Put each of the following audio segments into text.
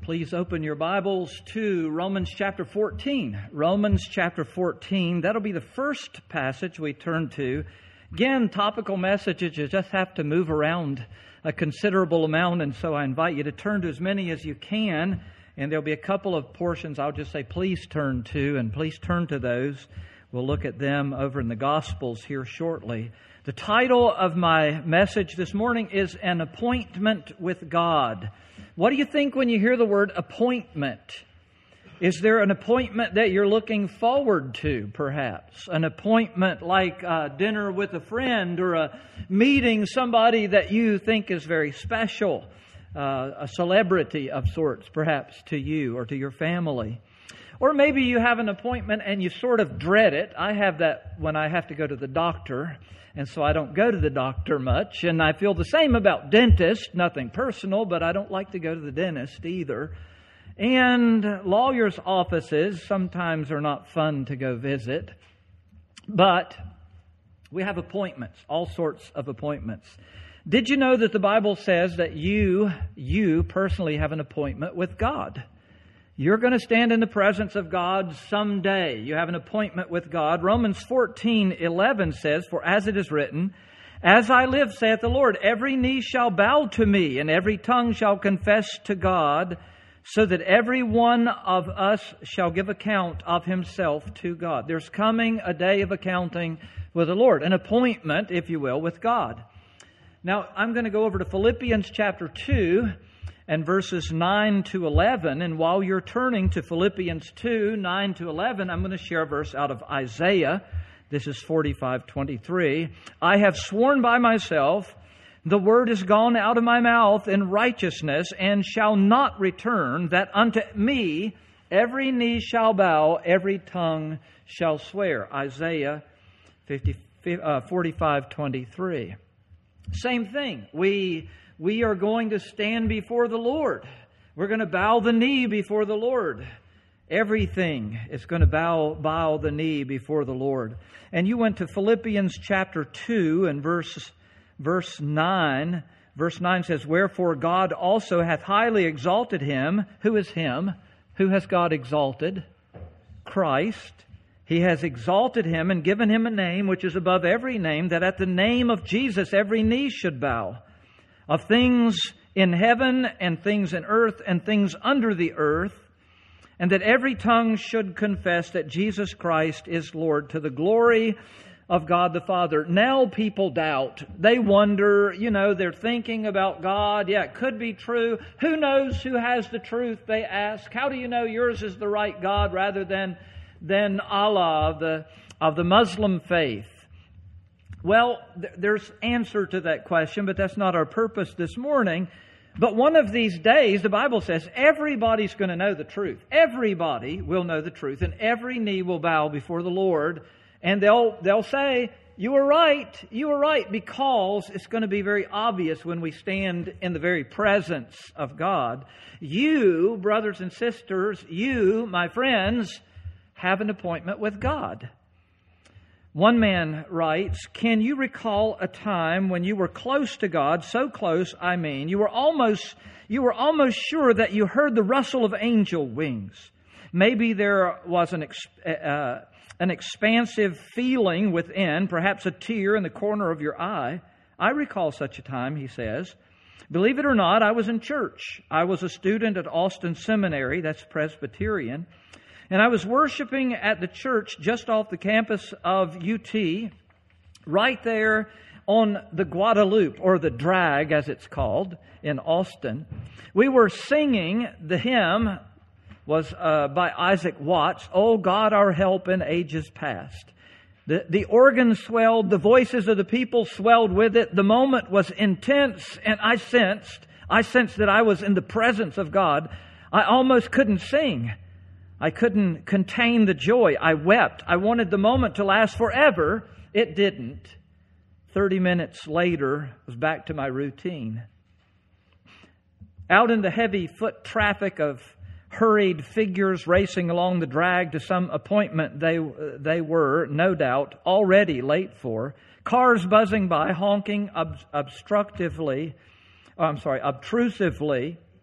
Please open your Bibles to Romans chapter 14. Romans chapter 14, that'll be the first passage we turn to. Again, topical messages, you just have to move around a considerable amount, and so I invite you to turn to as many as you can, and there'll be a couple of portions I'll just say please turn to, and please turn to those. We'll look at them over in the Gospels here shortly. The title of my message this morning is An Appointment with God. What do you think when you hear the word appointment? Is there an appointment that you're looking forward to, perhaps? An appointment like dinner with a friend or a meeting somebody that you think is very special, a celebrity of sorts, perhaps to you or to your family. Or maybe you have an appointment and you sort of dread it. I have that when I have to go to the doctor. And so I don't go to the doctor much. And I feel the same about dentists. Nothing personal, but I don't like to go to the dentist either. And lawyers' offices sometimes are not fun to go visit. But we have appointments, all sorts of appointments. Did you know that the Bible says that you personally have an appointment with God? You're going to stand in the presence of God someday. You have an appointment with God. Romans 14:11 says, "For as it is written, As I live, saith the Lord, every knee shall bow to me, and every tongue shall confess to God, so that every one of us shall give account of himself to God." There's coming a day of accounting with the Lord, an appointment, if you will, with God. Now, I'm going to go over to Philippians chapter 2, and verses 9 to 11. And while you're turning to Philippians 2, 9 to 11, I'm going to share a verse out of Isaiah. This is 45:23. "I have sworn by myself, the word is gone out of my mouth in righteousness, and shall not return, that unto me every knee shall bow, every tongue shall swear." Isaiah 45:23. Same thing. We are going to stand before the Lord. We're going to bow the knee before the Lord. Everything is going to bow the knee before the Lord. And you went to Philippians chapter 2 and verse 9. Verse 9 says, "Wherefore God also hath highly exalted him." Who is him? Who has God exalted? Christ. "He has exalted him and given him a name which is above every name, that at the name of Jesus every knee should bow, of things in heaven and things in earth and things under the earth, and that every tongue should confess that Jesus Christ is Lord, to the glory of God the Father." Now people doubt. They wonder, they're thinking about God. Yeah, it could be true. Who knows who has the truth, they ask. How do you know yours is the right God rather than Allah of the Muslim faith? Well, there's answer to that question, but that's not our purpose this morning. But one of these days, the Bible says, everybody's going to know the truth. Everybody will know the truth, and every knee will bow before the Lord. And they'll say, you were right, because it's going to be very obvious when we stand in the very presence of God. You, brothers and sisters, you, my friends, have an appointment with God. One man writes, "Can you recall a time when you were close to God? So close, I mean, you were almost sure that you heard the rustle of angel wings. Maybe there was an expansive feeling within, perhaps a tear in the corner of your eye. I recall such a time," he says. "Believe it or not, I was in church. I was a student at Austin Seminary," that's Presbyterian, "and I was worshiping at the church just off the campus of UT, right there on the Guadalupe, or the Drag as it's called, in Austin. We were singing, the hymn was by Isaac Watts, 'Oh God, our help in ages past.' The organ swelled, the voices of the people swelled with it. The moment was intense, and I sensed that I was in the presence of God. I almost couldn't sing. I couldn't contain the joy. I wept. I wanted the moment to last forever. It didn't. 30 minutes later, I was back to my routine." Out in the heavy foot traffic of hurried figures racing along the drag to some appointment they were, no doubt, already late for, cars buzzing by, honking obtrusively,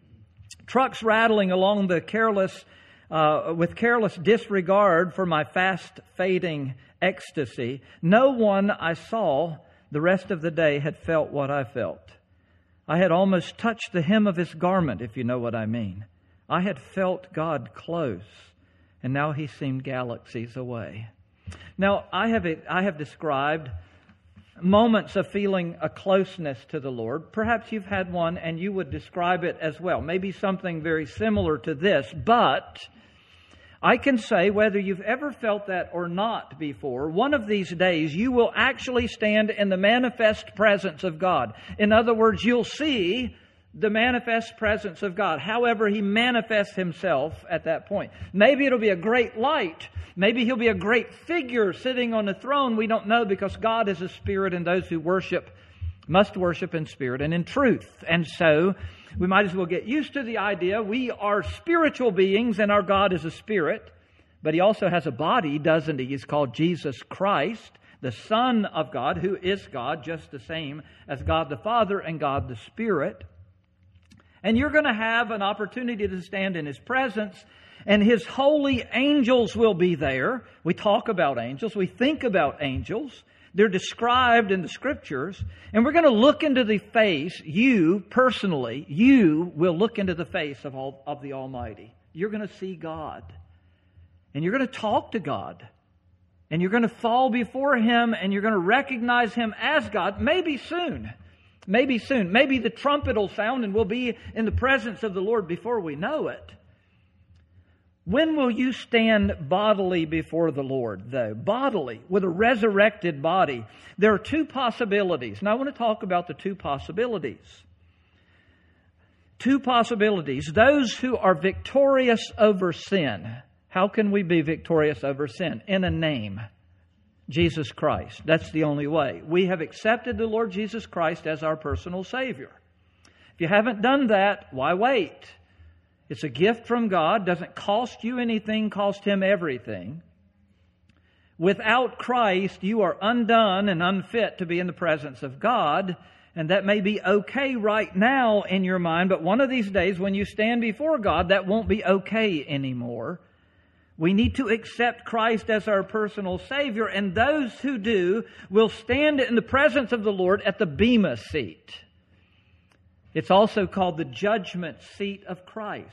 trucks rattling along with careless disregard for my fast-fading ecstasy. No one I saw the rest of the day had felt what I felt. I had almost touched the hem of His garment, if you know what I mean. I had felt God close, and now He seemed galaxies away. Now, I have described moments of feeling a closeness to the Lord. Perhaps you've had one and you would describe it as well. Maybe something very similar to this, but I can say, whether you've ever felt that or not before, one of these days you will actually stand in the manifest presence of God. In other words, you'll see the manifest presence of God, however He manifests Himself at that point. Maybe it'll be a great light. Maybe He'll be a great figure sitting on the throne. We don't know, because God is a spirit, and those who worship must worship in spirit and in truth. And so we might as well get used to the idea we are spiritual beings and our God is a spirit. But He also has a body, doesn't He? He's called Jesus Christ, the Son of God, who is God, just the same as God the Father and God the Spirit. And you're going to have an opportunity to stand in His presence, and His holy angels will be there. We talk about angels. We think about angels. They're described in the Scriptures. And we're going to look into the face, you personally, you will look into the face of the Almighty. You're going to see God. And you're going to talk to God. And you're going to fall before Him, and you're going to recognize Him as God, maybe soon. Maybe soon. Maybe the trumpet will sound and we'll be in the presence of the Lord before we know it. When will you stand bodily before the Lord, though? Bodily, with a resurrected body. There are two possibilities. And I want to talk about the two possibilities. Two possibilities. Those who are victorious over sin. How can we be victorious over sin? In a name. Jesus Christ. That's the only way. We have accepted the Lord Jesus Christ as our personal Savior. If you haven't done that, why wait? It's a gift from God. Doesn't cost you anything, cost Him everything. Without Christ, you are undone and unfit to be in the presence of God. And that may be okay right now in your mind, but one of these days when you stand before God, that won't be okay anymore. We need to accept Christ as our personal Savior, and those who do will stand in the presence of the Lord at the Bema seat. It's also called the judgment seat of Christ.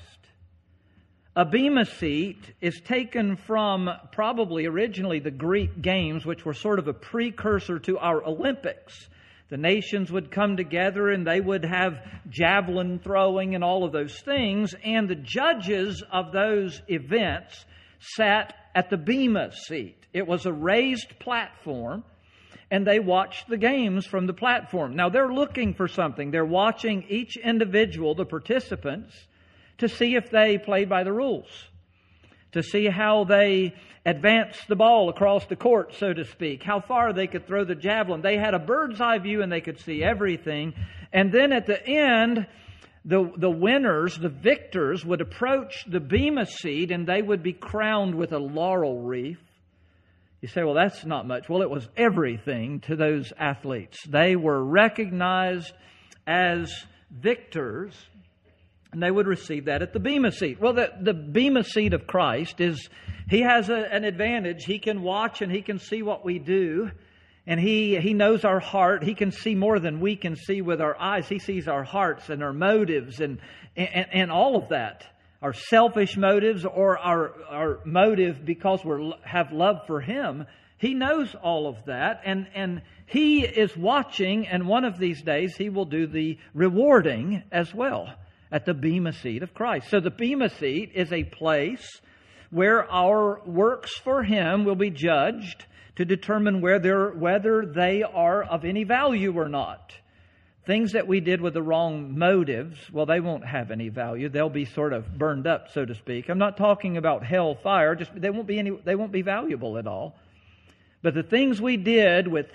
A Bema seat is taken from probably originally the Greek games, which were sort of a precursor to our Olympics. The nations would come together and they would have javelin throwing and all of those things, and the judges of those events sat at the Bema seat. It was a raised platform, and they watched the games from the platform. Now, they're looking for something. They're watching each individual, the participants, to see if they played by the rules, to see how they advanced the ball across the court, so to speak, how far they could throw the javelin. They had a bird's eye view, and they could see everything. And then at the end, the winners, the victors, would approach the Bema seat and they would be crowned with a laurel wreath. You say, well, that's not much. Well, it was everything to those athletes. They were recognized as victors, and they would receive that at the Bema seat. Well, the Bema seat of Christ is, He has an advantage. He can watch and He can see what we do. And He knows our heart. He can see more than we can see with our eyes. He sees our hearts and our motives and all of that. Our selfish motives or our motive because we have love for Him. He knows all of that. And He is watching, and one of these days He will do the rewarding as well at the Bema seat of Christ. So the Bema seat is a place where our works for Him will be judged to determine whether they are of any value or not. Things that we did with the wrong motives, well, they won't have any value. They'll be sort of burned up, so to speak. I'm not talking about hell fire. Just they won't be valuable at all. But the things we did with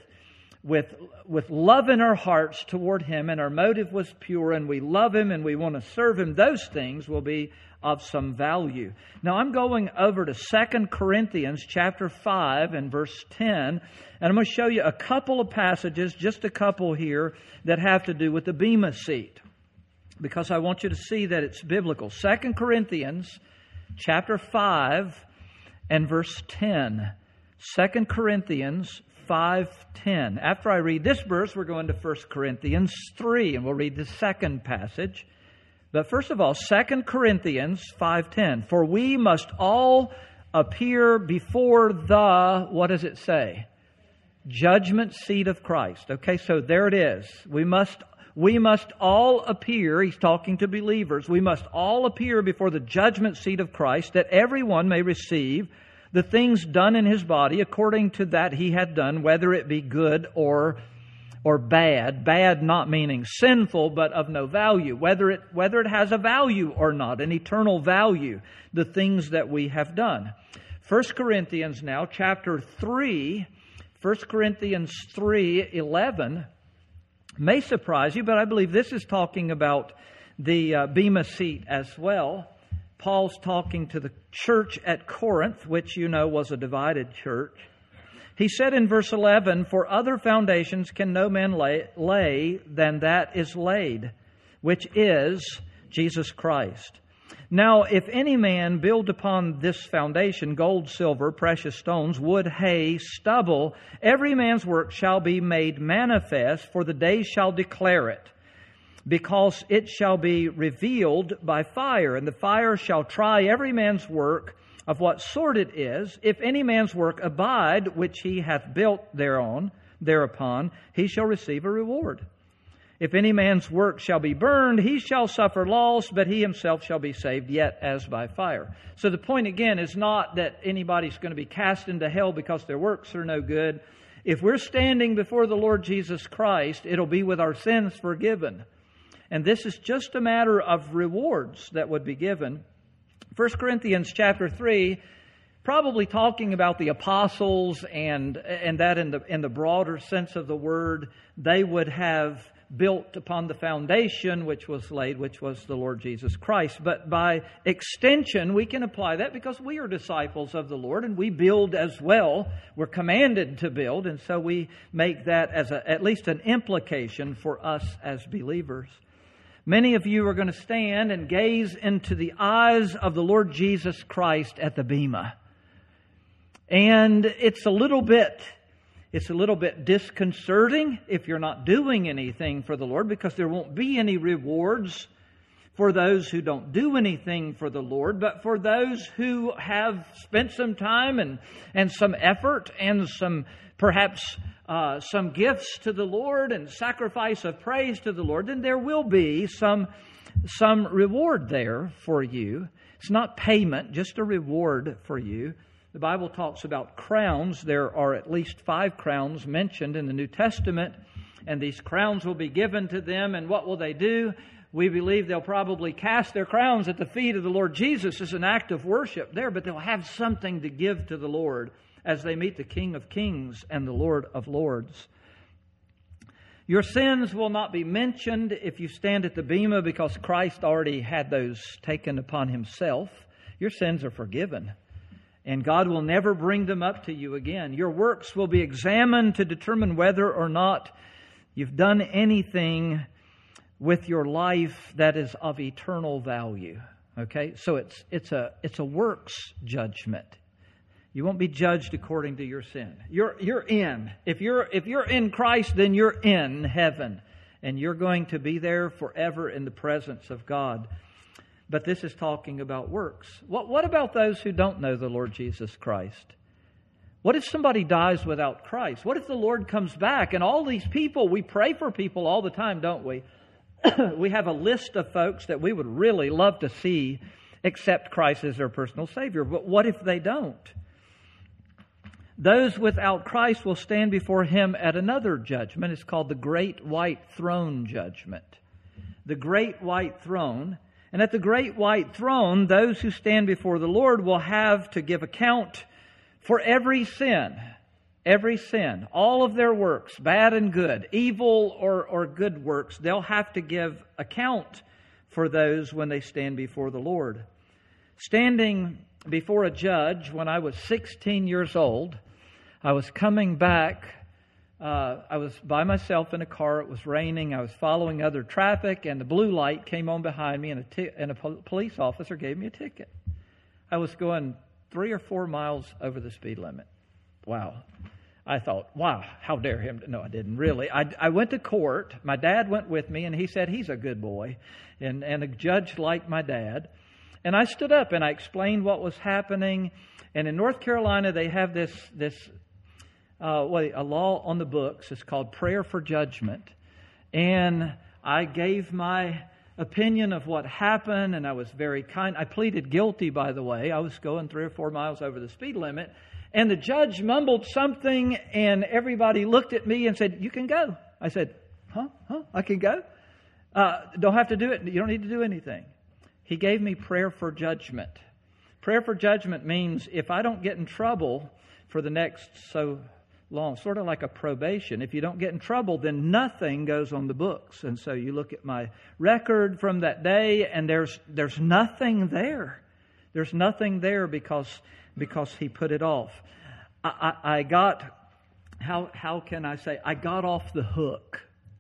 love in our hearts toward Him, and our motive was pure, and we love Him and we want to serve Him, those things will be of some value. Now I'm going over to 2 Corinthians chapter 5 and verse 10, and I'm going to show you a couple of passages, just a couple here, that have to do with the Bema seat. because I want you to see that it's biblical. 2 Corinthians chapter 5 and verse 10. 2 Corinthians 5:10. After I read this verse, we're going to 1 Corinthians 3, and we'll read the second passage. But first of all, 2 Corinthians 5:10. For we must all appear before the, what does it say? Judgment seat of Christ. Okay, so there it is. We must all appear, he's talking to believers, we must all appear before the judgment seat of Christ, that everyone may receive the things done in his body according to that he had done, whether it be good or bad. Bad not meaning sinful, but of no value. Whether it has a value or not, an eternal value, the things that we have done. 1 Corinthians now, chapter 3, 1 Corinthians 3:11 may surprise you, but I believe this is talking about the Bema seat as well. Paul's talking to the church at Corinth, which you know was a divided church. He said in verse 11, for other foundations can no man lay than that is laid, which is Jesus Christ. Now, if any man build upon this foundation gold, silver, precious stones, wood, hay, stubble, every man's work shall be made manifest, for the day shall declare it, because it shall be revealed by fire, and the fire shall try every man's work of what sort it is. If any man's work abide, which he hath built thereupon, he shall receive a reward. If any man's work shall be burned, he shall suffer loss, but he himself shall be saved, yet as by fire. So the point again is not that anybody's going to be cast into hell because their works are no good. If we're standing before the Lord Jesus Christ, it'll be with our sins forgiven. And this is just a matter of rewards that would be given. 1 Corinthians chapter 3, probably talking about the apostles and that in the broader sense of the word, they would have built upon the foundation which was laid, which was the Lord Jesus Christ. But by extension, we can apply that because we are disciples of the Lord and we build as well. We're commanded to build, and so we make that as at least an implication for us as believers. Many of you are going to stand and gaze into the eyes of the Lord Jesus Christ at the Bema. And it's a little bit disconcerting if you're not doing anything for the Lord, because there won't be any rewards for those who don't do anything for the Lord. But for those who have spent some time and some effort and some perhaps some gifts to the Lord and sacrifice of praise to the Lord, then there will be some reward there for you. It's not payment, just a reward for you. The Bible talks about crowns. There are at least 5 crowns mentioned in the New Testament, and these crowns will be given to them. And what will they do? We believe they'll probably cast their crowns at the feet of the Lord Jesus as an act of worship there, but they'll have something to give to the Lord as they meet the King of Kings and the Lord of Lords. Your sins will not be mentioned if you stand at the Bema, because Christ already had those taken upon Himself. Your sins are forgiven, and God will never bring them up to you again. Your works will be examined to determine whether or not you've done anything with your life that is of eternal value. Okay, so it's a works judgment. You won't be judged according to your sin. You're in. If you're in Christ, then you're in heaven, and you're going to be there forever in the presence of God. But this is talking about works. What about those who don't know the Lord Jesus Christ? What if somebody dies without Christ? What if the Lord comes back and all these people, we pray for people all the time, don't we? We have a list of folks that we would really love to see accept Christ as their personal Savior. But what if they don't? Those without Christ will stand before Him at another judgment. It's called the Great White Throne Judgment. The Great White Throne. And at the Great White Throne, those who stand before the Lord will have to give account for every sin. Every sin. All of their works, bad and good, evil or good works, they'll have to give account for those when they stand before the Lord. Standing before a judge when I was 16 years old, I was coming back I was by myself in a car. It was raining. I was following other traffic, and the blue light came on behind me, and a police officer gave me a ticket. I was going 3 or 4 miles over the speed limit. Wow. I thought, wow, how dare him. No, I didn't really. I went to court. My dad went with me, and he said he's a good boy. And a judge liked my dad. And I stood up, and I explained what was happening. And in North Carolina, they have this a law on the books. It's called prayer for judgment. And I gave my opinion of what happened, and I was very kind. I pleaded guilty, by the way. I was going 3 or 4 miles over the speed limit. And the judge mumbled something, and everybody looked at me and said, "You can go." I said, Huh? I can go? Don't have to do it. You don't need to do anything. He gave me prayer for judgment. Prayer for judgment means if I don't get in trouble for the next so long, sort of like a probation. If you don't get in trouble, then nothing goes on the books. And so you look at my record from that day, and there's nothing there. There's nothing there because he put it off. I got, how can I say, I got off the hook.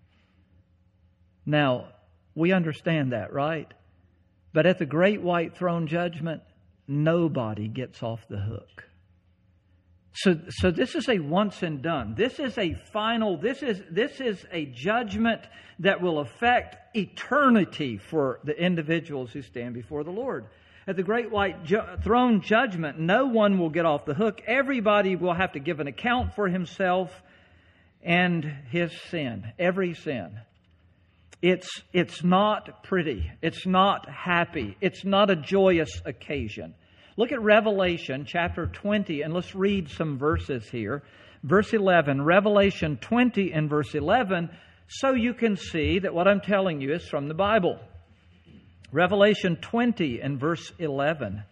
Now, we understand that, right? But at the great white throne judgment, nobody gets off the hook. So this is a once and done. This is a final, this is a judgment that will affect eternity for the individuals who stand before the Lord. At the great white throne judgment, no one will get off the hook. Everybody will have to give an account for himself and his sin, every sin. It's not pretty. It's not happy. It's not a joyous occasion. Look at Revelation chapter 20, and let's read some verses here. Verse 11, Revelation 20 and verse 11, so you can see that what I'm telling you is from the Bible. Revelation 20 and verse 11.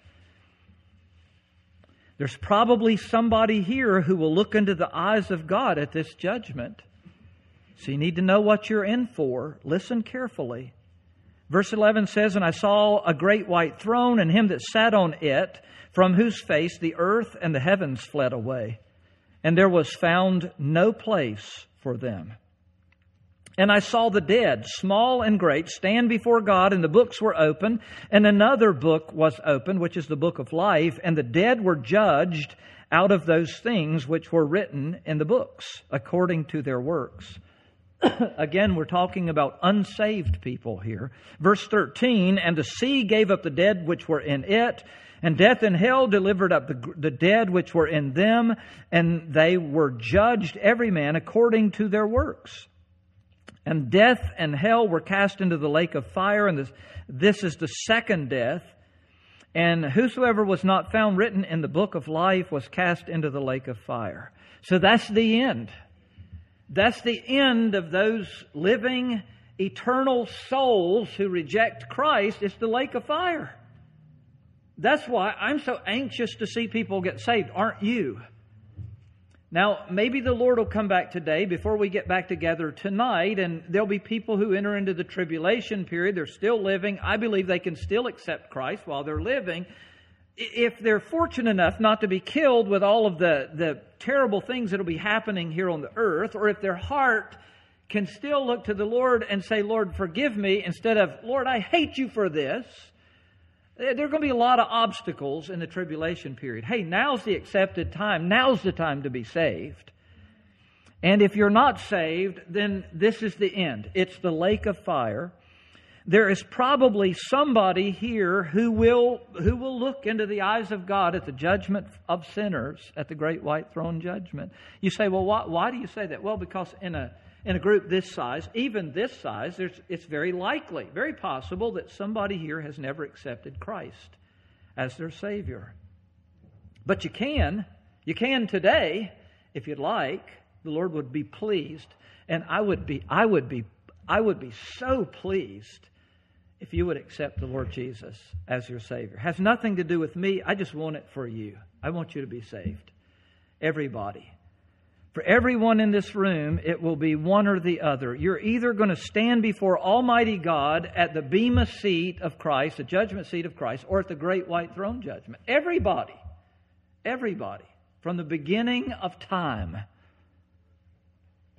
There's probably somebody here who will look into the eyes of God at this judgment. So you need to know what you're in for. Listen carefully. Verse 11 says, and I saw a great white throne, and him that sat on it, from whose face the earth and the heavens fled away. And there was found no place for them. And I saw the dead, small and great, stand before God, and the books were opened. And another book was opened, which is the book of life. And the dead were judged out of those things which were written in the books, according to their works. Again, we're talking about unsaved people here. Verse 13, and the sea gave up the dead which were in it, and death and hell delivered up the dead which were in them, and they were judged every man according to their works. And death and hell were cast into the lake of fire, and this is the second death. And whosoever was not found written in the book of life was cast into the lake of fire. So that's the end. That's the end of those living, eternal souls who reject Christ. It's the lake of fire. That's why I'm so anxious to see people get saved, aren't you? Now, maybe the Lord will come back today before we get back together tonight, and there'll be people who enter into the tribulation period. They're still living. I believe they can still accept Christ while they're living. If they're fortunate enough not to be killed with all of the terrible things that will be happening here on the earth, or if their heart can still look to the Lord and say, Lord, forgive me, instead of, Lord, I hate you for this. There are going to be a lot of obstacles in the tribulation period. Hey, now's the accepted time. Now's the time to be saved. And if you're not saved, then this is the end. It's the lake of fire. There is probably somebody here who will look into the eyes of God at the judgment of sinners at the great white throne judgment. You say, well, why do you say that? Well, because in a group this size, even this size, it's very likely, very possible that somebody here has never accepted Christ as their Savior. But you can today, if you'd like. The Lord would be pleased, and I would be so pleased if you would accept the Lord Jesus as your Savior. It has nothing to do with me. I just want it for you. I want you to be saved. Everybody. For everyone in this room, it will be one or the other. You're either going to stand before Almighty God at the bema seat of Christ, the judgment seat of Christ, or at the great white throne judgment. Everybody, from the beginning of time.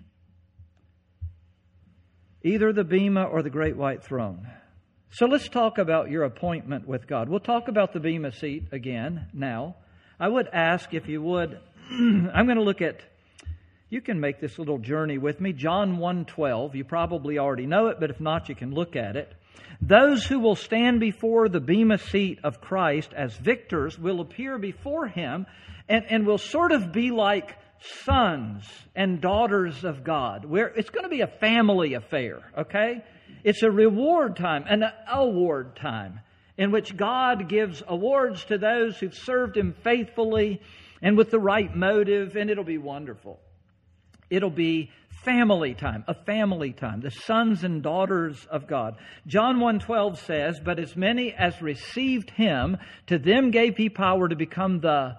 either the bema or the great white throne. So let's talk about your appointment with God. We'll talk about the bema seat again now. I would ask if you would, I'm going to look at, you can make this little journey with me, John 1:12. You probably already know it, but if not, you can look at it. Those who will stand before the bema seat of Christ as victors will appear before Him and will sort of be like sons and daughters of God. Where it's going to be a family affair, okay? It's a reward time, an award time, in which God gives awards to those who've served Him faithfully and with the right motive, and it'll be wonderful. It'll be family time, a family time, the sons and daughters of God. John 1:12 says, "But as many as received Him, to them gave He power to become the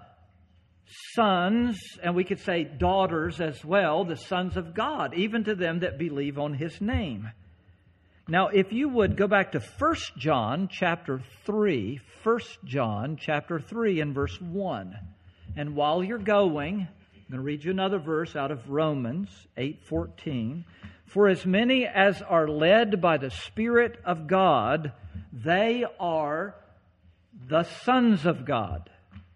sons," and we could say daughters as well, the sons of God, even to them that believe on His name. Now, if you would go back to 1 John chapter 3, 1 John chapter 3 and verse 1. And while you're going, I'm going to read you another verse out of Romans 8:14. "For as many as are led by the Spirit of God, they are the sons of God."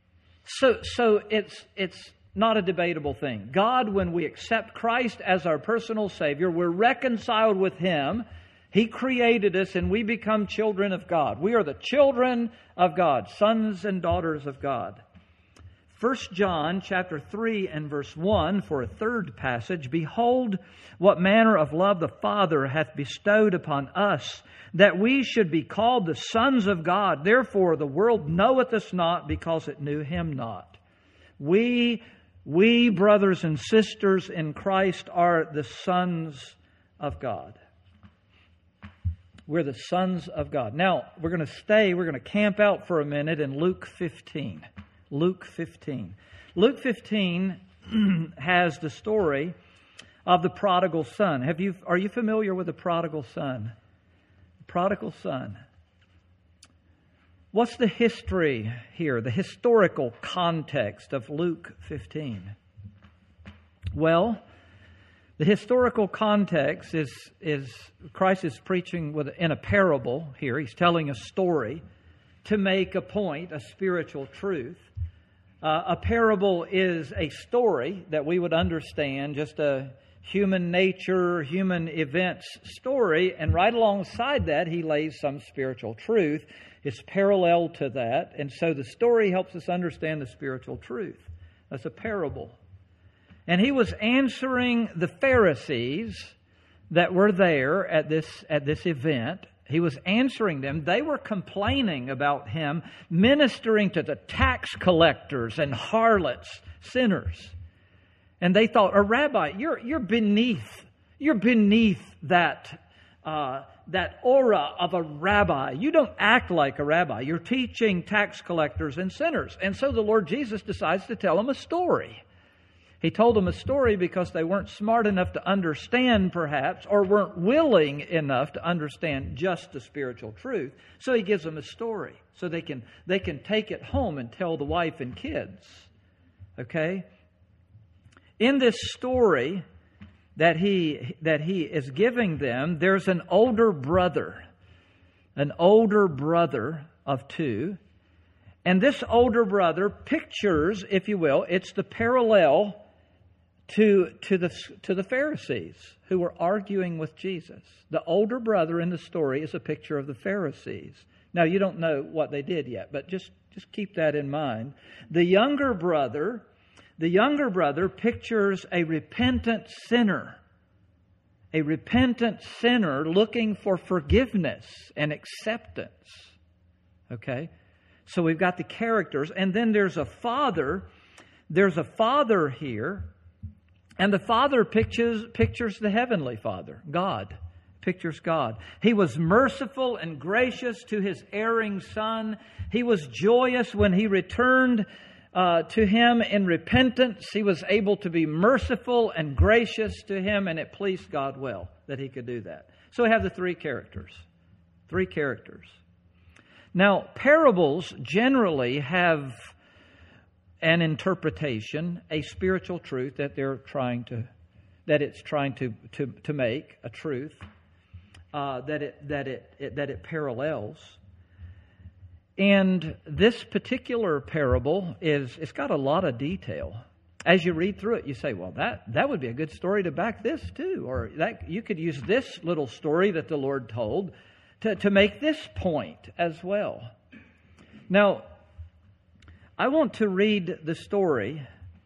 So it's not a debatable thing. God, when we accept Christ as our personal Savior, we're reconciled with Him. He created us and we become children of God. We are the children of God, sons and daughters of God. 1 John chapter 3 and verse 1 for a third passage, "Behold, what manner of love the Father hath bestowed upon us, that we should be called the sons of God. Therefore the world knoweth us not, because it knew Him not." We brothers and sisters in Christ are the sons of God. We're the sons of God. Now, we're going to camp out for a minute in Luke 15. Luke 15. Luke 15 has the story of the prodigal son. Are you familiar with the prodigal son? The prodigal son. What's the history here, the historical context of Luke 15? Well, the historical context is Christ is preaching in a parable here. He's telling a story to make a point, a spiritual truth. A parable is a story that we would understand, just a human nature, human events story, and right alongside that he lays some spiritual truth. It's parallel to that, and so the story helps us understand the spiritual truth. That's a parable. And he was answering the Pharisees that were there at this event. He was answering them. They were complaining about him ministering to the tax collectors and harlots, sinners. And they thought, "A rabbi, you're beneath that aura of a rabbi. You don't act like a rabbi. You're teaching tax collectors and sinners." And so the Lord Jesus decides to tell them a story. He told them a story because they weren't smart enough to understand, perhaps, or weren't willing enough to understand just the spiritual truth. So he gives them a story so they can take it home and tell the wife and kids. Okay? In this story that he is giving them, there's an older brother of two. And this older brother pictures, if you will, it's the parallel to the Pharisees who were arguing with Jesus. The older brother in the story is a picture of the Pharisees. Now, you don't know what they did yet, but just keep that in mind. The younger brother pictures a repentant sinner looking for forgiveness and acceptance. Okay? So we've got the characters, and then there's a father. There's a father here, and the father pictures the heavenly Father, God. Pictures God. He was merciful and gracious to his erring son. He was joyous when he returned to him in repentance. He was able to be merciful and gracious to him, and it pleased God well that he could do that. So we have the three characters. Now, parables generally have an interpretation, a spiritual truth that it's trying to make a truth. that it parallels. And this particular parable it's got a lot of detail. As you read through it, you say, well, that would be a good story to back this too. Or that you could use this little story that the Lord told to make this point as well. Now, I want to read the story.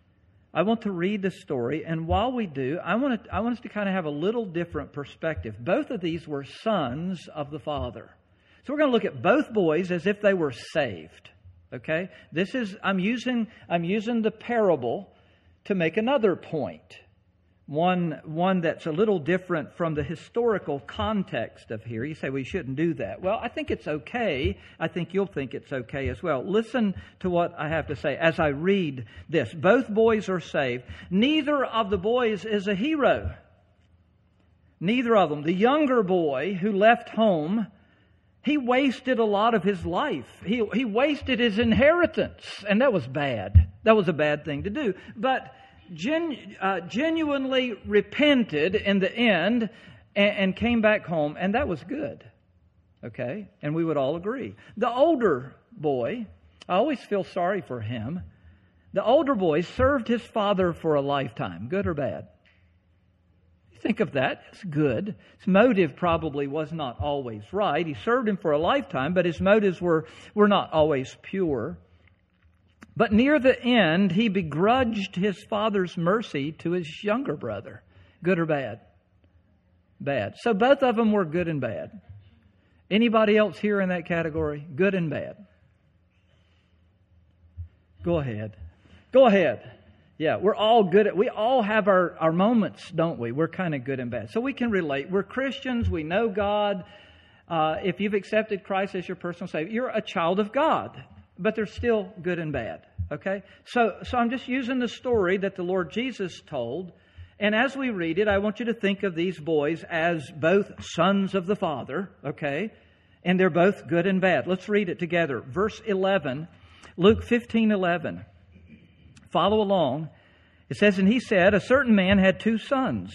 And while we do, I want us to kind of have a little different perspective. Both of these were sons of the Father. So we're going to look at both boys as if they were saved. Okay? I'm using the parable to make another point. One that's a little different from the historical context of here. You say, well, you shouldn't do that. Well, I think it's okay. I think you'll think it's okay as well. Listen to what I have to say as I read this. Both boys are saved. Neither of the boys is a hero. Neither of them. The younger boy who left home, he wasted a lot of his life. He wasted his inheritance, and that was bad. That was a bad thing to do. But genuinely repented in the end and came back home, and that was good. Okay? And we would all agree. The older boy, I always feel sorry for him. The older boy served his father for a lifetime, good or bad. Think of that. It's good. His motive probably was not always right. He served him for a lifetime, but his motives were not always pure. But near the end, he begrudged his father's mercy to his younger brother. Good or bad? Bad. So both of them were good and bad. Anybody else here in that category? Good and bad? Go ahead. Yeah, we're all good. We all have our moments, don't we? We're kind of good and bad. So we can relate. We're Christians. We know God. If you've accepted Christ as your personal Savior, you're a child of God. But they're still good and bad. Okay? So I'm just using the story that the Lord Jesus told. And as we read it, I want you to think of these boys as both sons of the Father. Okay? And they're both good and bad. Let's read it together. Verse 11. Luke 15:11. Follow along. It says, and he said, a certain man had two sons.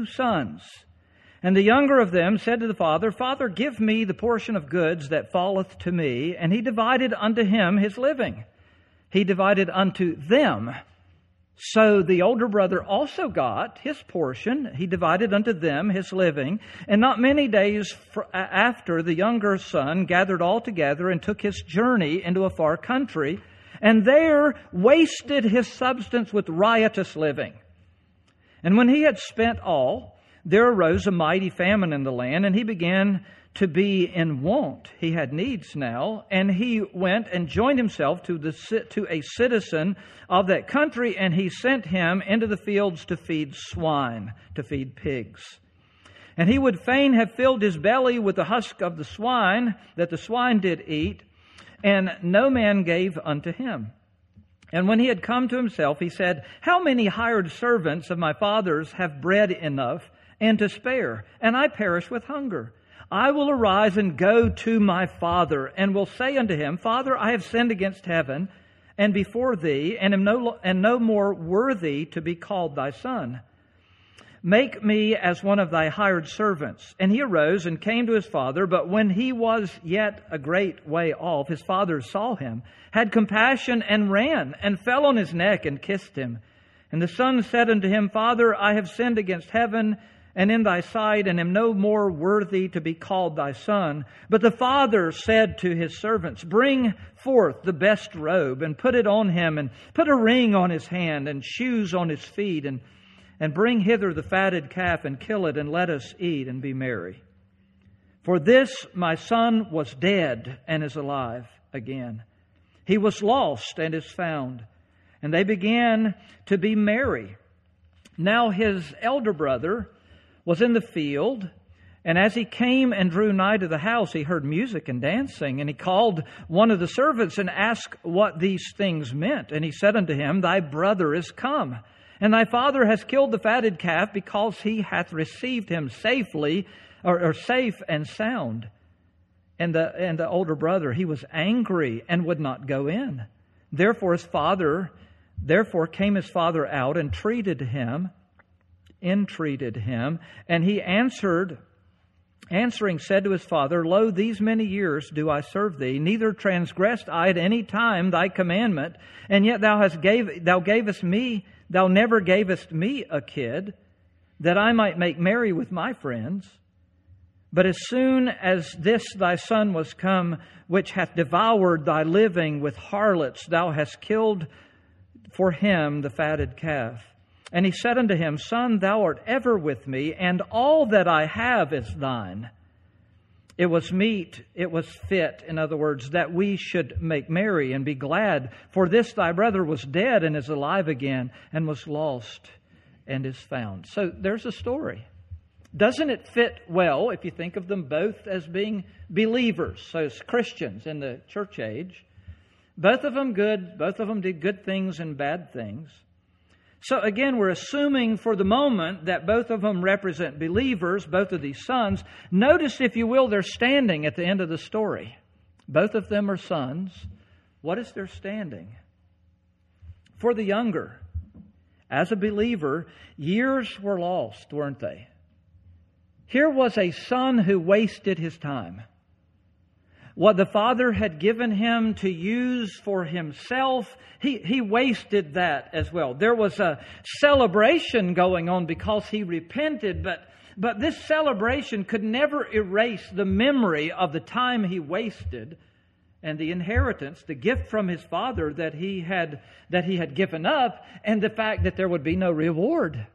And the younger of them said to the father, Father, give me the portion of goods that falleth to me. And he divided unto him his living. He divided unto them. So the older brother also got his portion. He divided unto them his living. And not many days after, the younger son gathered all together and took his journey into a far country, and there wasted his substance with riotous living. And when he had spent all, there arose a mighty famine in the land, and he began to be in want. He had needs now, and he went and joined himself to a citizen of that country, and he sent him into the fields to feed swine, to feed pigs. And he would fain have filled his belly with the husk of the swine, that the swine did eat, and no man gave unto him. And when he had come to himself, he said, how many hired servants of my father's have bread enough and to spare, and I perish with hunger? I will arise and go to my father, and will say unto him, Father, I have sinned against heaven and before thee, and am no more worthy to be called thy son. Make me as one of thy hired servants. And he arose and came to his father, but when he was yet a great way off, his father saw him, had compassion, and ran, and fell on his neck, and kissed him. And the son said unto him, Father, I have sinned against heaven, and in thy sight, and am no more worthy to be called thy son. But the father said to his servants, Bring forth the best robe, and put it on him, and put a ring on his hand, and shoes on his feet, and bring hither the fatted calf, and kill it, and let us eat and be merry. For this my son was dead, and is alive again. He was lost, and is found. And they began to be merry. Now his elder brother was in the field, and as he came and drew nigh to the house, he heard music and dancing. And he called one of the servants and asked what these things meant. And he said unto him, Thy brother is come, and thy father has killed the fatted calf, because he hath received him safely, or safe and sound. And the older brother, he was angry and would not go in. Therefore came his father out and entreated him. And he answered answering said to his father, Lo, these many years do I serve thee, neither transgressed I at any time thy commandment, and yet thou never gavest me a kid, that I might make merry with my friends. But as soon as this thy son was come, which hath devoured thy living with harlots, thou hast killed for him the fatted calf. And he said unto him, Son, thou art ever with me, and all that I have is thine. It was meet, it was fit, in other words, that we should make merry and be glad. For this thy brother was dead and is alive again, and was lost and is found. So there's a story. Doesn't it fit well if you think of them both as being believers, so as Christians in the church age? Both of them good, both of them did good things and bad things. So again, we're assuming for the moment that both of them represent believers, both of these sons. Notice, if you will, they're standing at the end of the story. Both of them are sons. What is their standing? For the younger, as a believer, years were lost, weren't they? Here was a son who wasted his time. What the Father had given him to use for himself, he wasted that as well. There was a celebration going on because he repented, but this celebration could never erase the memory of the time he wasted and the inheritance, the gift from his father that he had given up, and the fact that there would be no reward.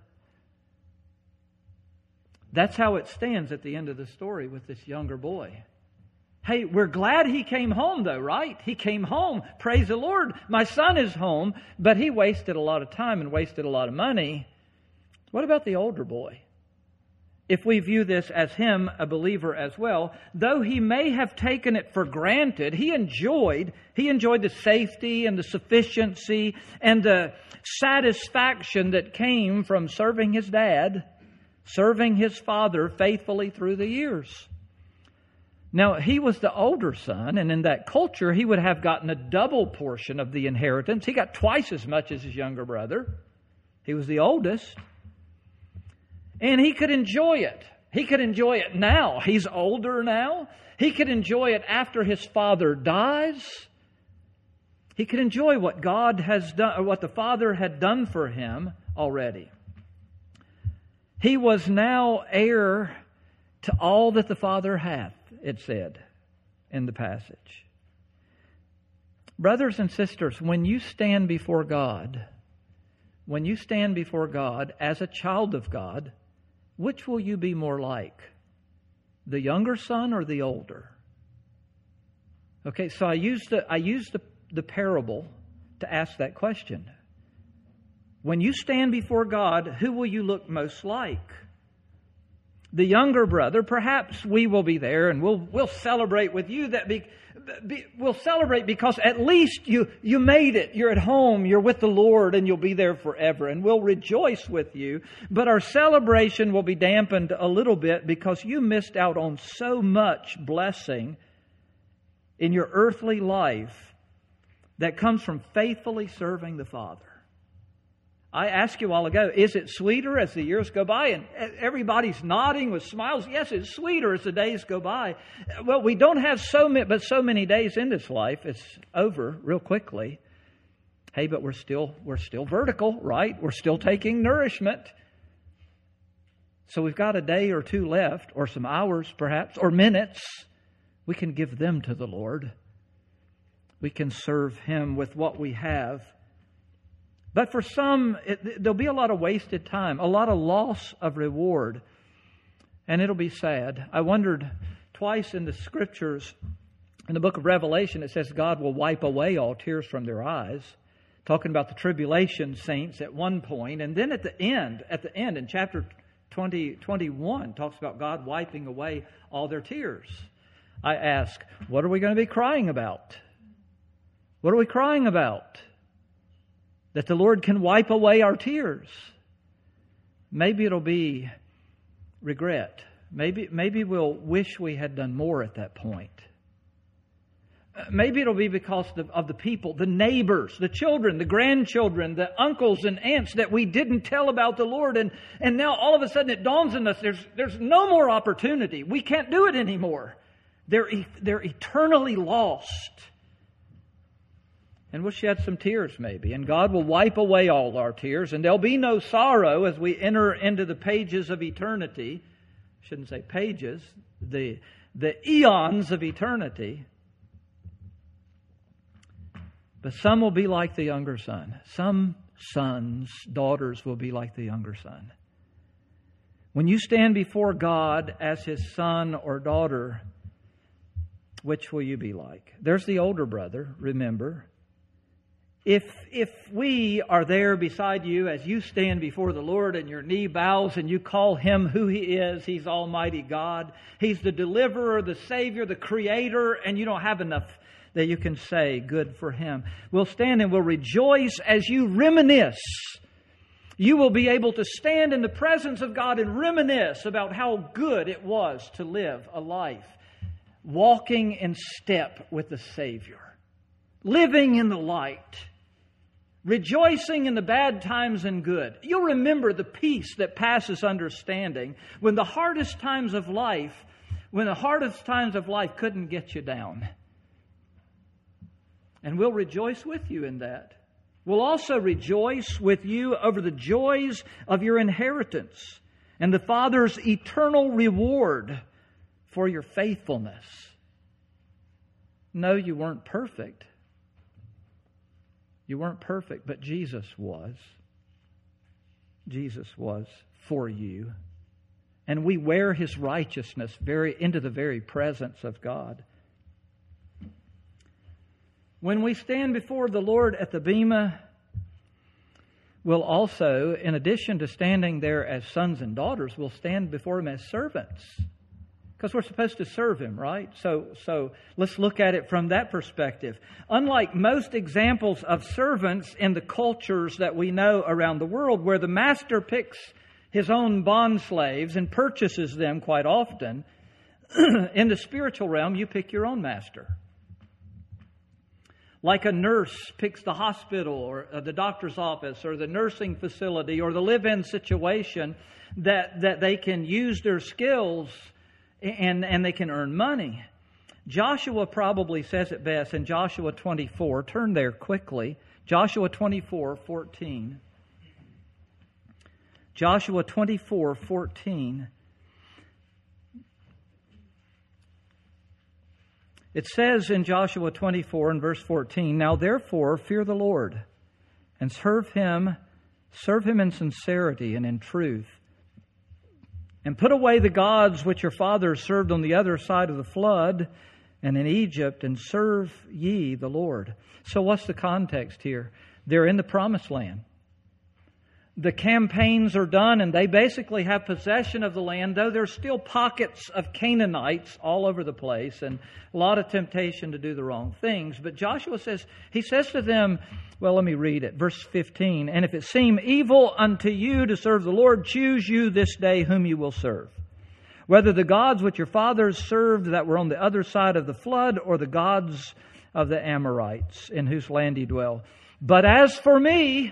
That's how it stands at the end of the story with this younger boy. Hey, we're glad he came home though, right? He came home. Praise the Lord. My son is home, but he wasted a lot of time and wasted a lot of money. What about the older boy? If we view this as him, a believer as well, though he may have taken it for granted, he enjoyed the safety and the sufficiency and the satisfaction that came from serving his dad, serving his father faithfully through the years. Now, he was the older son, and in that culture, he would have gotten a double portion of the inheritance. He got twice as much as his younger brother. He was the oldest. And he could enjoy it. He could enjoy it now. He's older now. He could enjoy it after his father dies. He could enjoy what God has done, or what the Father had done for him already. He was now heir to all that the Father hath, it said in the passage. Brothers and sisters, when you stand before God as a child of God, which will you be more like? The younger son or the older? Okay, so I used the parable to ask that question. When you stand before God, who will you look most like? The younger brother, perhaps we will be there and we'll celebrate with you. We'll celebrate because at least you made it. You're at home, you're with the Lord, and you'll be there forever. And we'll rejoice with you. But our celebration will be dampened a little bit because you missed out on so much blessing in your earthly life that comes from faithfully serving the Father. I asked you a while ago, is it sweeter as the years go by? And everybody's nodding with smiles. Yes, it's sweeter as the days go by. Well, we don't have so many days in this life. It's over real quickly. Hey, but we're still vertical, right? We're still taking nourishment. So we've got a day or two left, or some hours perhaps, or minutes. We can give them to the Lord. We can serve Him with what we have. But for some, there'll be a lot of wasted time, a lot of loss of reward, and it'll be sad. I wondered twice in the Scriptures, in the book of Revelation, it says God will wipe away all tears from their eyes, talking about the tribulation saints at one point, and then at the end in chapter 21, talks about God wiping away all their tears. I ask, what are we going to be crying about? What are we crying about? That the Lord can wipe away our tears. Maybe it'll be regret. Maybe we'll wish we had done more at that point. Maybe it'll be because of the people, the neighbors, the children, the grandchildren, the uncles and aunts that we didn't tell about the Lord. And now all of a sudden it dawns on us, there's no more opportunity. We can't do it anymore. They're eternally lost. And we'll shed some tears maybe. And God will wipe away all our tears. And there'll be no sorrow as we enter into the pages of eternity. I shouldn't say pages. The eons of eternity. But some will be like the younger son. Some sons, daughters will be like the younger son. When you stand before God as His son or daughter, which will you be like? There's the older brother, remember. If we are there beside you as you stand before the Lord and your knee bows and you call Him who He is, He's Almighty God. He's the deliverer, the Savior, the Creator, and you don't have enough that you can say good for Him. We'll stand and we'll rejoice as you reminisce. You will be able to stand in the presence of God and reminisce about how good it was to live a life walking in step with the Savior, living in the light, rejoicing in the bad times and good. You'll remember the peace that passes understanding when the hardest times of life couldn't get you down. And we'll rejoice with you in that. We'll also rejoice with you over the joys of your inheritance and the Father's eternal reward for your faithfulness. No, you weren't perfect. You weren't perfect, but Jesus was. Jesus was for you. And we wear His righteousness into the very presence of God. When we stand before the Lord at the Bema, we'll also, in addition to standing there as sons and daughters, we'll stand before Him as servants. Because we're supposed to serve Him, right? So let's look at it from that perspective. Unlike most examples of servants in the cultures that we know around the world, where the master picks his own bond slaves and purchases them quite often, in the spiritual realm, you pick your own master. Like a nurse picks the hospital or the doctor's office or the nursing facility or the live-in situation that they can use their skills and they can earn money. Joshua probably says it best in Joshua 24. Turn there quickly. Joshua 24:14. Joshua 24:14. It says in Joshua 24 and verse 14, "Now therefore fear the Lord and serve Him in sincerity and in truth. And put away the gods which your fathers served on the other side of the flood and in Egypt, and serve ye the Lord." So what's the context here? They're in the Promised Land. The campaigns are done and they basically have possession of the land, though there's still pockets of Canaanites all over the place and a lot of temptation to do the wrong things. But Joshua says to them, well, let me read it. Verse 15, "And if it seem evil unto you to serve the Lord, choose you this day whom you will serve. Whether the gods which your fathers served that were on the other side of the flood, or the gods of the Amorites in whose land ye dwell. But as for me,"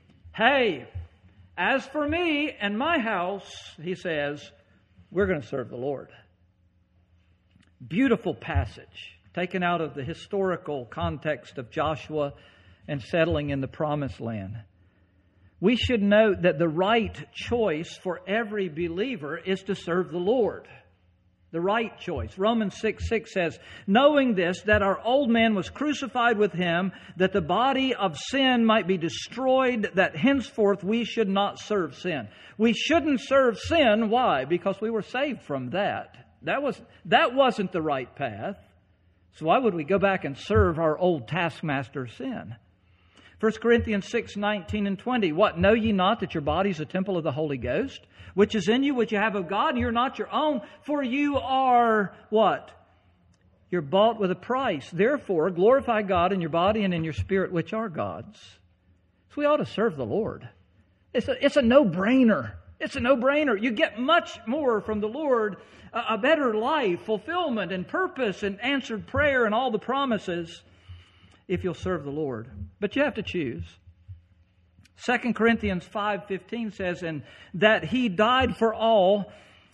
as for me and my house, he says, we're going to serve the Lord. Beautiful passage, taken out of the historical context of Joshua and settling in the Promised Land. We should note that the right choice for every believer is to serve the Lord. The right choice. Romans 6:6 says, "Knowing this, that our old man was crucified with Him, that the body of sin might be destroyed, that henceforth we should not serve sin." We shouldn't serve sin. Why? Because we were saved from that. That wasn't the right path. So why would we go back and serve our old taskmaster sin? 1 Corinthians 6:19 and 20. "What, know ye not that your body is a temple of the Holy Ghost, which is in you, which you have of God, and you're not your own? For you are," what? "You're bought with a price. Therefore, glorify God in your body and in your spirit, which are God's." So we ought to serve the Lord. It's a no-brainer. It's a no-brainer. You get much more from the Lord, a better life, fulfillment and purpose and answered prayer and all the promises if you'll serve the Lord. But you have to choose. 2 Corinthians 5:15 says, and that He died for all,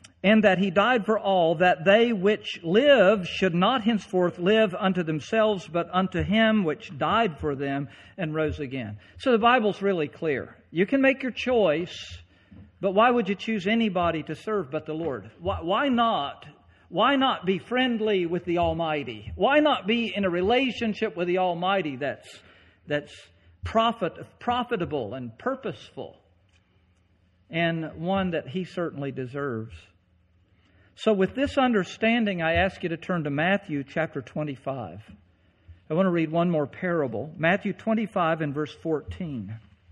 that they which live should not henceforth live unto themselves, but unto Him which died for them and rose again. So the Bible's really clear. You can make your choice, but why would you choose anybody to serve but the Lord? Why not? Why not be friendly with the Almighty? Why not be in a relationship with the Almighty that's profitable and purposeful, and one that He certainly deserves? So with this understanding, I ask you to turn to Matthew chapter 25. I want to read one more parable. Matthew 25 and verse 14.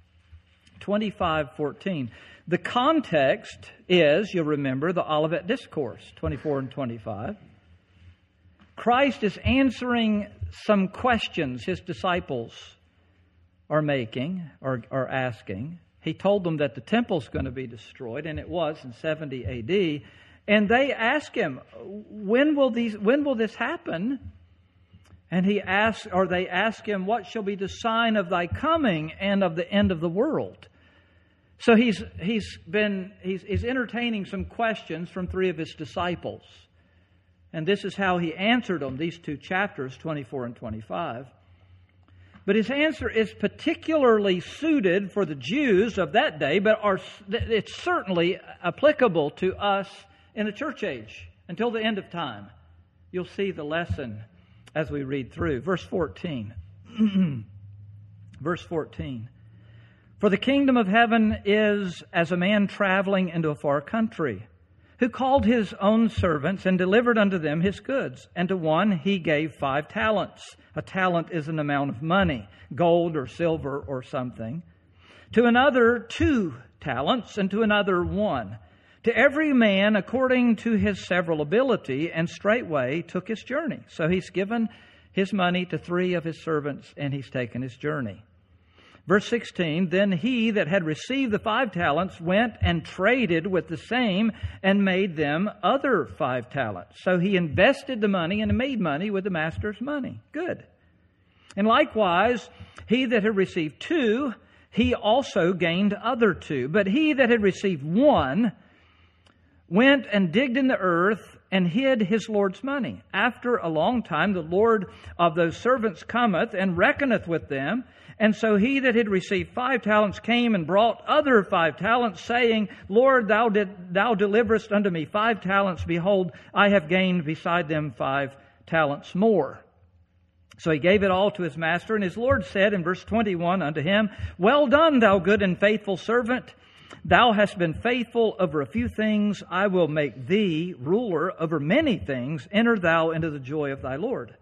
25:14. The context is, you'll remember, the Olivet Discourse, 24 and 25. Christ is answering some questions His disciples are making, or are asking. He told them that the temple's going to be destroyed, and it was in 70 A.D., and they ask Him, when will this happen? And they ask Him, what shall be the sign of Thy coming and of the end of the world? So he's entertaining some questions from three of His disciples. And this is how He answered them, these two chapters, 24 and 25. But His answer is particularly suited for the Jews of that day, but it's certainly applicable to us in the church age until the end of time. You'll see the lesson as we read through. Verse 14. Verse 14. For the kingdom of heaven is as a man traveling into a far country, who called his own servants and delivered unto them his goods. And to one He gave 5 talents. A talent is an amount of money, gold or silver or something. To another 2 talents, and to another 1. To every man according to his several ability, and straightway took his journey. So He's given His money to 3 of His servants, and He's taken his journey. Verse 16, then he that had received the 5 talents went and traded with the same and made them other 5 talents. So he invested the money and made money with the master's money. Good. And likewise, he that had received 2, he also gained other 2. But he that had received 1 went and digged in the earth and hid his Lord's money. After a long time, the Lord of those servants cometh and reckoneth with them. And so he that had received 5 talents came and brought other 5 talents, saying, Lord, thou deliverest unto me 5 talents. Behold, I have gained beside them 5 talents more. So he gave it all to his master. And his Lord said in verse 21 unto him, Well done, thou good and faithful servant. Thou hast been faithful over a few things. I will make thee ruler over many things. Enter thou into the joy of thy Lord.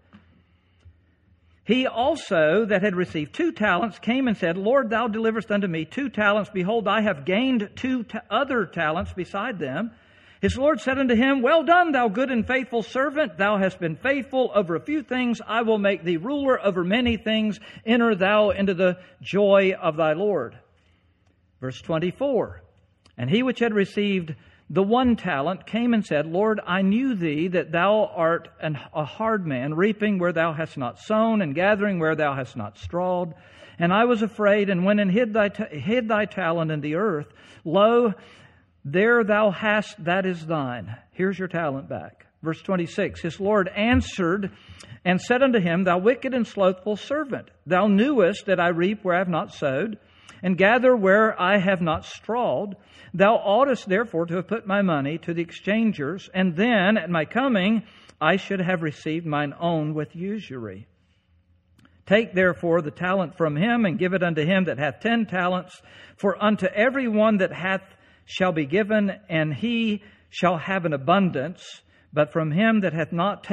He also that had received 2 talents came and said, Lord, thou deliverest unto me 2 talents. Behold, I have gained 2 other talents beside them. His Lord said unto him, Well done, thou good and faithful servant. Thou hast been faithful over a few things. I will make thee ruler over many things. Enter thou into the joy of thy Lord. Verse 24, and he which had received the 1 talent came and said, Lord, I knew thee that thou art a hard man, reaping where thou hast not sown, and gathering where thou hast not strawed. And I was afraid, and went and hid thy talent in the earth. Lo, there thou hast, that is thine. Here's your talent back. Verse 26, his Lord answered and said unto him, Thou wicked and slothful servant, thou knewest that I reap where I have not sowed, and gather where I have not strawed. Thou oughtest therefore to have put my money to the exchangers, and then at my coming I should have received mine own with usury. Take therefore the talent from him, and give it unto him that hath 10 talents. For unto every one that hath shall be given, and he shall have an abundance. But from him that hath not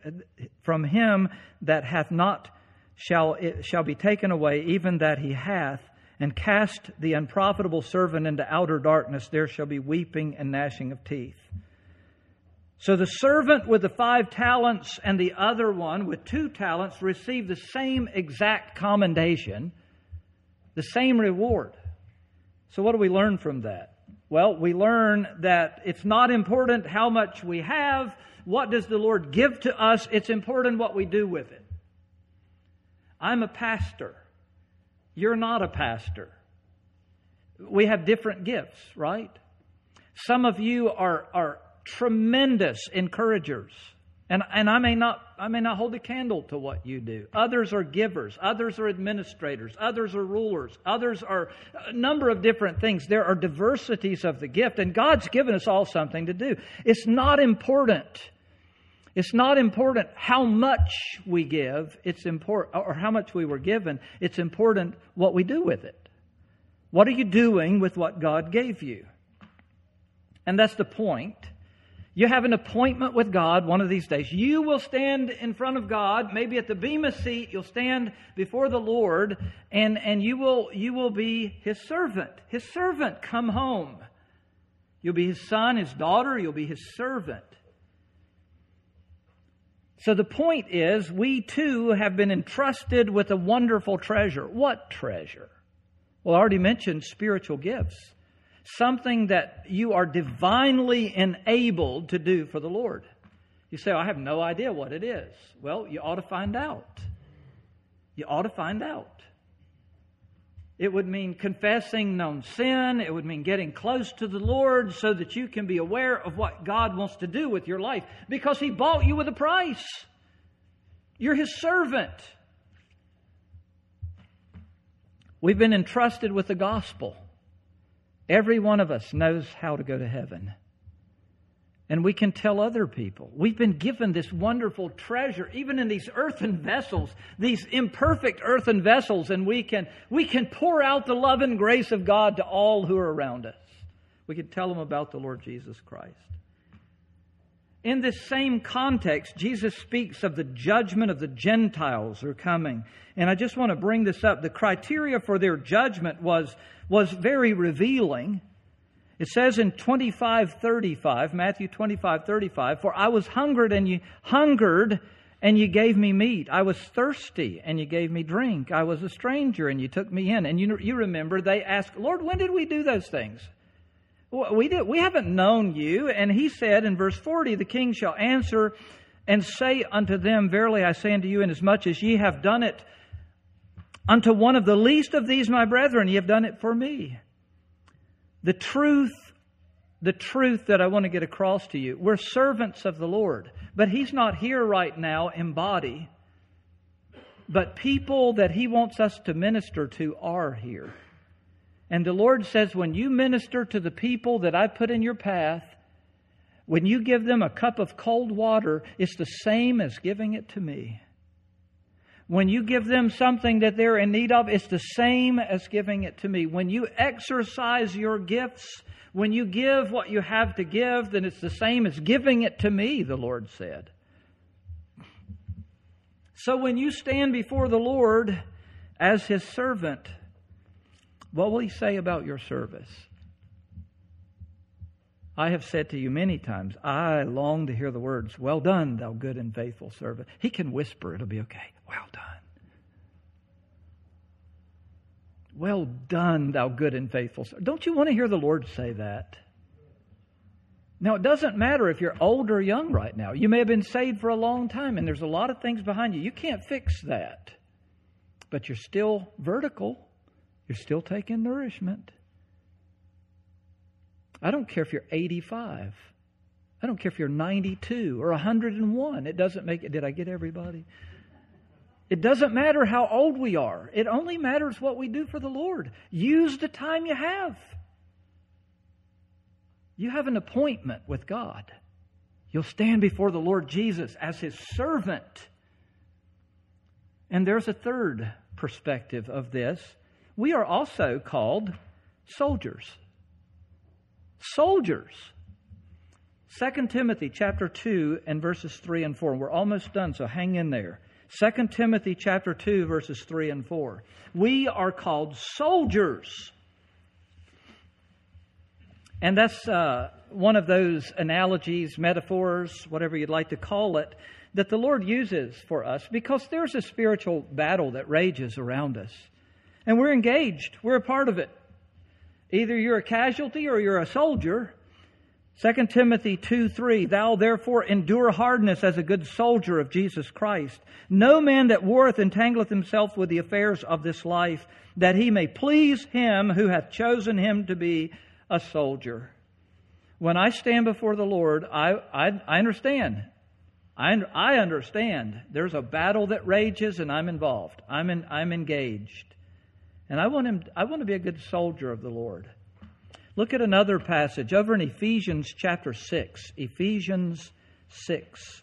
shall be taken away even that he hath. And cast the unprofitable servant into outer darkness. There shall be weeping and gnashing of teeth. So the servant with the 5 talents and the other one with 2 talents received the same exact commendation, the same reward. So what do we learn from that? Well, we learn that it's not important how much we have. What does the Lord give to us? It's important what we do with it. I'm a pastor. You're not a pastor. We have different gifts, right? Some of you are tremendous encouragers. And I may not hold a candle to what you do. Others are givers. Others are administrators. Others are rulers. Others are a number of different things. There are diversities of the gift, and God's given us all something to do. It's not important. It's not important how much we give. It's important, or how much we were given. It's important what we do with it. What are you doing with what God gave you? And that's the point. You have an appointment with God one of these days. You will stand in front of God, maybe at the Bema seat. You'll stand before the Lord, and you will be His servant. His servant, come home. You'll be His son, His daughter. You'll be His servant. So the point is, we too have been entrusted with a wonderful treasure. What treasure? Well, I already mentioned spiritual gifts. Something that you are divinely enabled to do for the Lord. You say, I have no idea what it is. Well, you ought to find out. You ought to find out. It would mean confessing known sin. It would mean getting close to the Lord so that you can be aware of what God wants to do with your life. Because He bought you with a price. You're His servant. We've been entrusted with the gospel. Every one of us knows how to go to heaven. And we can tell other people. We've been given this wonderful treasure, even in these earthen vessels, these imperfect earthen vessels, and we can pour out the love and grace of God to all who are around us. We can tell them about the Lord Jesus Christ. In this same context, Jesus speaks of the judgment of the Gentiles who are coming. And I just want to bring this up. The criteria for their judgment was very revealing. It says in 25:35, Matthew 25:35, "For I was hungered and you gave me meat. I was thirsty and you gave me drink. I was a stranger and you took me in." And you remember they asked, "Lord, when did we do those things?" We haven't known you. And He said in verse 40, "The king shall answer and say unto them, Verily I say unto you, inasmuch as ye have done it unto one of the least of these my brethren, ye have done it for me." The truth that I want to get across to you, we're servants of the Lord. But He's not here right now in body. But people that He wants us to minister to are here. And the Lord says, when you minister to the people that I put in your path, when you give them a cup of cold water, it's the same as giving it to me. When you give them something that they're in need of, it's the same as giving it to me. When you exercise your gifts, when you give what you have to give, then it's the same as giving it to me, the Lord said. So when you stand before the Lord as His servant, what will He say about your service? I have said to you many times, I long to hear the words, "Well done, thou good and faithful servant." He can whisper, it'll be okay. Well done. Well done, thou good and faithful servant. Don't you want to hear the Lord say that? Now, it doesn't matter if you're old or young right now. You may have been saved for a long time, and there's a lot of things behind you. You can't fix that. But you're still vertical. You're still taking nourishment. I don't care if you're 85. I don't care if you're 92 or 101. It doesn't make it. Did I get everybody? It doesn't matter how old we are. It only matters what we do for the Lord. Use the time you have. You have an appointment with God. You'll stand before the Lord Jesus as His servant. And there's a third perspective of this. We are also called soldiers. Soldiers. 2 Timothy chapter 2 and verses 3 and 4. We're almost done, so hang in there. 2 Timothy chapter 2 verses 3 and 4. We are called soldiers. And that's one of those analogies, metaphors, whatever you'd like to call it, that the Lord uses for us because there's a spiritual battle that rages around us. And we're engaged. We're a part of it. Either you're a casualty or you're a soldier. 2 Timothy 2:3, Thou therefore endure hardness as a good soldier of Jesus Christ. No man that warreth entangleth himself with the affairs of this life, that he may please him who hath chosen him to be a soldier. When I stand before the Lord, I understand. I understand. There's a battle that rages and I'm involved. I'm engaged. And I want to be a good soldier of the Lord. Look at another passage over in Ephesians chapter 6. Ephesians 6.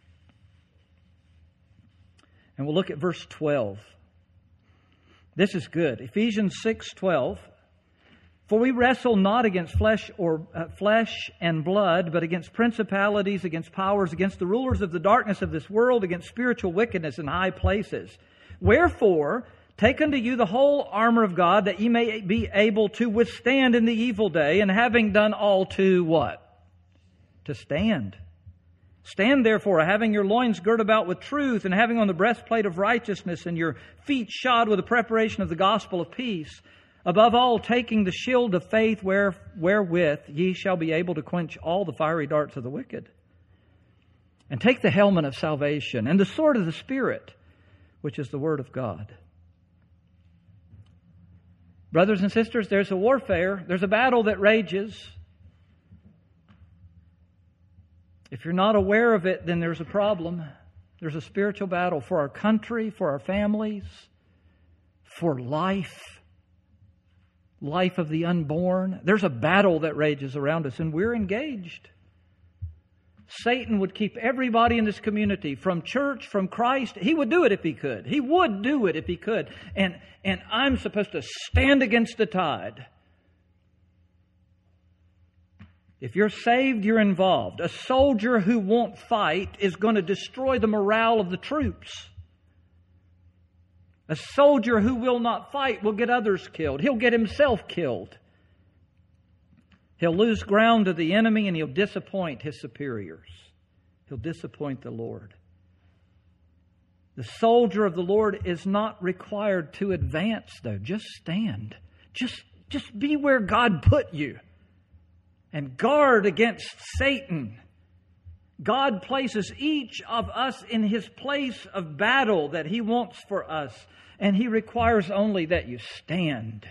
And we'll look at verse 12. This is good. Ephesians 6:12. For we wrestle not against flesh and blood, but against principalities, against powers, against the rulers of the darkness of this world, against spiritual wickedness in high places. Wherefore, take unto you the whole armor of God, that ye may be able to withstand in the evil day, and having done all to what? To stand. Stand therefore, having your loins girt about with truth, and having on the breastplate of righteousness, and your feet shod with the preparation of the gospel of peace. Above all, taking the shield of faith, wherewith ye shall be able to quench all the fiery darts of the wicked. And take the helmet of salvation, and the sword of the Spirit, which is the Word of God. Brothers and sisters, there's a warfare. There's a battle that rages. If you're not aware of it, then there's a problem. There's a spiritual battle for our country, for our families, for life of the unborn. There's a battle that rages around us, and we're engaged. Satan would keep everybody in this community from church, from Christ. He would do it if he could. He would do it if he could. And I'm supposed to stand against the tide. If you're saved, you're involved. A soldier who won't fight is going to destroy the morale of the troops. A soldier who will not fight will get others killed. He'll get himself killed. He'll lose ground to the enemy, and he'll disappoint his superiors. He'll disappoint the Lord. The soldier of the Lord is not required to advance, though. Just stand. Just be where God put you. And guard against Satan. God places each of us in His place of battle that He wants for us. And He requires only that you stand.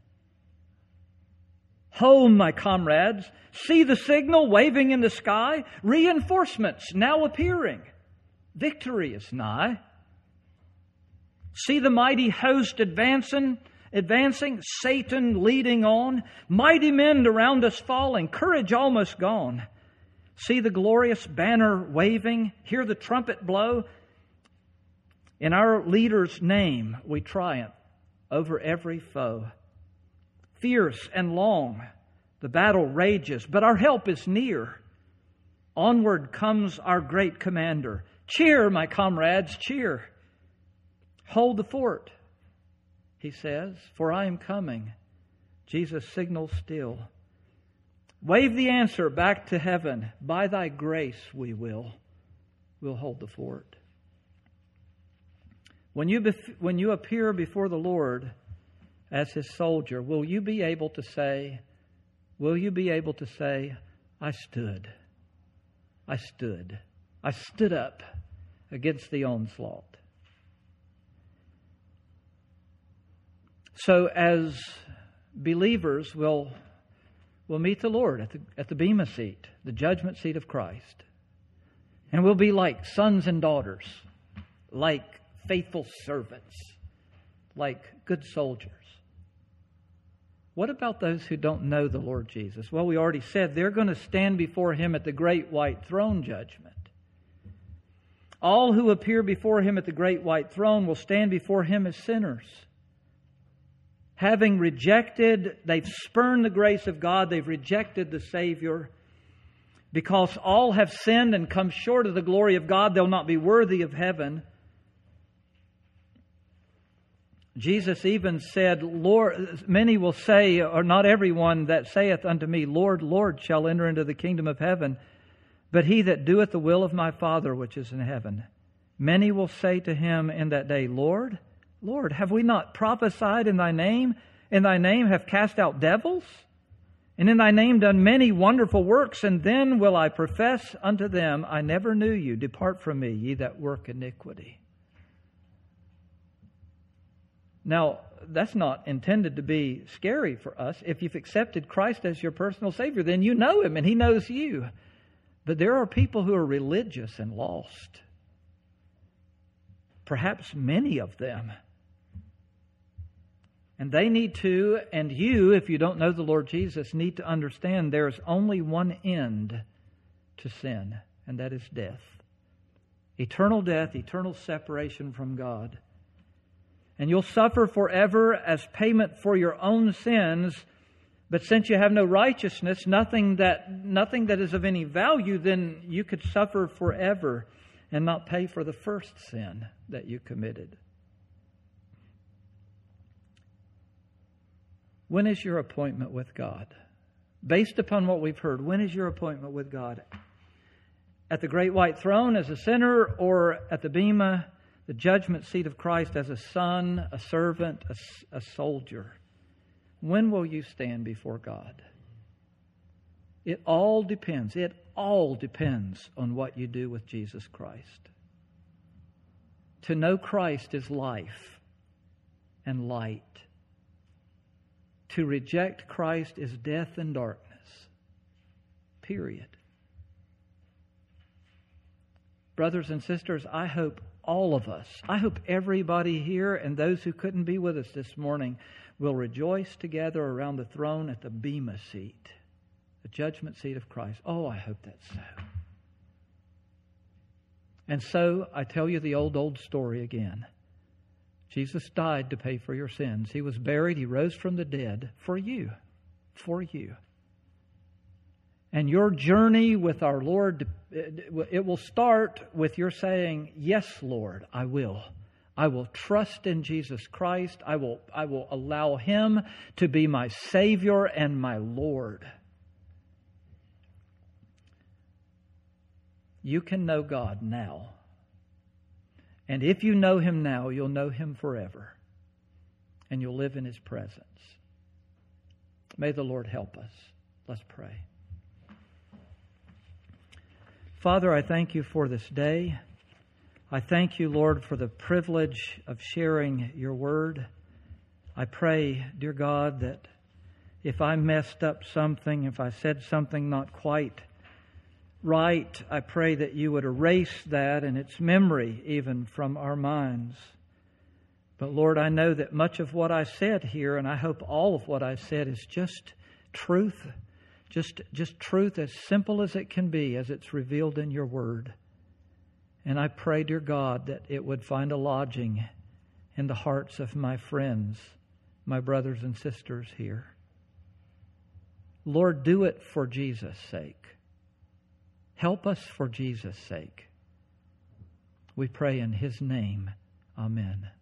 Home, my comrades. See the signal waving in the sky. Reinforcements now appearing. Victory is nigh. See the mighty host advancing, Satan leading on. Mighty men around us falling, courage almost gone. See the glorious banner waving. Hear the trumpet blow. In our leader's name we triumph over every foe. Fierce and long the battle rages, but our help is near. Onward comes our great commander. Cheer, my comrades, cheer. Hold the fort, He says, for I am coming. Jesus signals still. Wave the answer back to heaven. By Thy grace we'll hold the fort. When you appear before the Lord as His soldier, will you be able to say, I stood up against the onslaught. So as believers, we'll meet the Lord at the Bema seat, the judgment seat of Christ. And we'll be like sons and daughters, like faithful servants, like good soldiers. What about those who don't know the Lord Jesus? Well, we already said they're going to stand before Him at the great white throne judgment. All who appear before Him at the great white throne will stand before Him as sinners. Having rejected, they've spurned the grace of God, they've rejected the Savior. Because all have sinned and come short of the glory of God, they'll not be worthy of heaven. Jesus even said, Lord, many will say, or not everyone that saith unto me, Lord, Lord, shall enter into the kingdom of heaven, but he that doeth the will of my Father which is in heaven. Many will say to Him in that day, Lord, Lord, have we not prophesied in Thy name, In thy name have cast out devils? And in thy name done many wonderful works? And then will I profess unto them, I never knew you. Depart from me, ye that work iniquity. Now, that's not intended to be scary for us. If you've accepted Christ as your personal Savior, then you know Him and He knows you. But there are people who are religious and lost. Perhaps many of them. And they need to, and you, if you don't know the Lord Jesus, need to understand there is only one end to sin, and that is death. Eternal death, eternal separation from God. And you'll suffer forever as payment for your own sins. But since you have no righteousness, nothing that is of any value, then you could suffer forever and not pay for the first sin that you committed. When is your appointment with God? Based upon what we've heard, when is your appointment with God? At the great white throne as a sinner, or at the bema, the judgment seat of Christ, as a son, a servant, a soldier? When will you stand before God? It all depends. It all depends on what you do with Jesus Christ. To know Christ is life and light. To reject Christ is death and darkness. Period. Brothers and sisters, I hope all of us, I hope everybody here and those who couldn't be with us this morning will rejoice together around the throne at the bema seat, the judgment seat of Christ. Oh, I hope that's so. And so, I tell you the old story again. Jesus died to pay for your sins. He was buried. He rose from the dead for you. For you. And your journey with our Lord, it will start with your saying, yes, Lord, I will. I will trust in Jesus Christ. I will allow Him to be my Savior and my Lord. You can know God now. And if you know Him now, you'll know Him forever. And you'll live in His presence. May the Lord help us. Let's pray. Father, I thank You for this day. I thank You, Lord, for the privilege of sharing Your word. I pray, dear God, that if I messed up something, if I said something not quite right, I pray that You would erase that and its memory even from our minds. But Lord, I know that much of what I said here, and I hope all of what I said, is just truth. Just truth as simple as it can be, as it's revealed in Your word. And I pray, dear God, that it would find a lodging in the hearts of my friends, my brothers and sisters here. Lord, do it for Jesus' sake. Help us for Jesus' sake. We pray in His name. Amen.